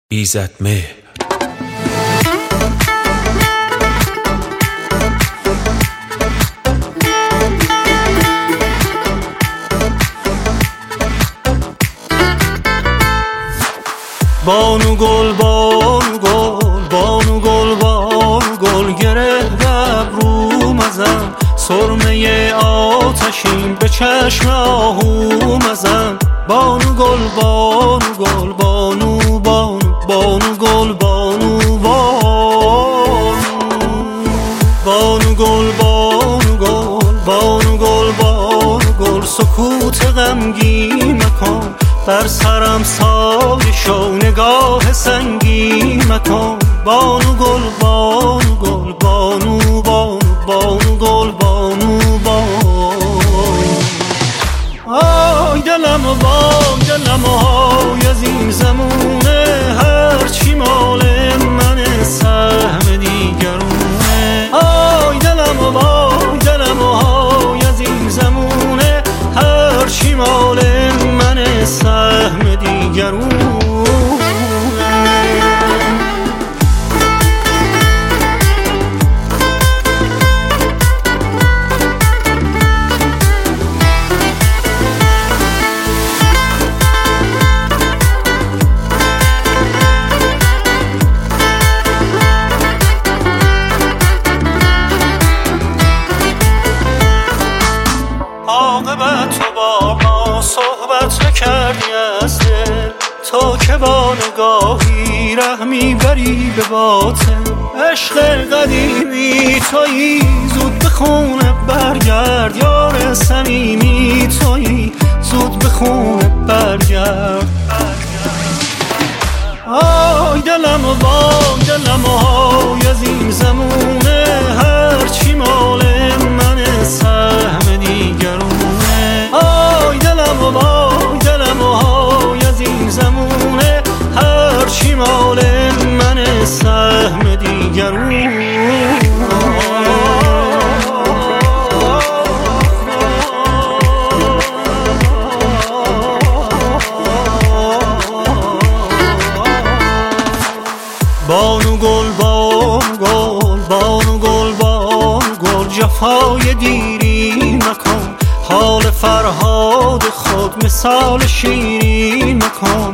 ایزدمهر. بانو گل بانو گل بانو گل بانو گل گره ابرو مزن، سرمه آتشین به چشم آهو مزن. بانو گل بانو گل بانو بانو بانو گل بانو بانو بانو گل بانو گل بانو گل بانو گل سکوت غمگین مکن، بر سرم سایه شو نگاه سنگین مکن. بانو گل بانو گل بانو بانو بانو گل بانو بانو. آی دلم و وای دلم و های از این زمونه، هرچی مال من سهم دیگرونه. آی دلم و وای دلم و های از این زمونه، هرچی مال من سهم دیگرونه. عاقبت تو با ما صحبت نکردی از دل، تا که با نگاهی رحمی بری به باطن. عشق قدیمی تویی زود به خونه برگرد، یار صمیمی تویی زود به خونه برگرد. آی دلم و وای دلم و های از این زمونه، هرچی مال من سهم دیگرونه. آی دلم و وای دلم و های از این زمونه، هرچی مال من سهم دیگرونه. بانو گل بانو گل بانو گل بانو گل جفای دیری مکن، حال فرهاد خود مثال شیرین مکن.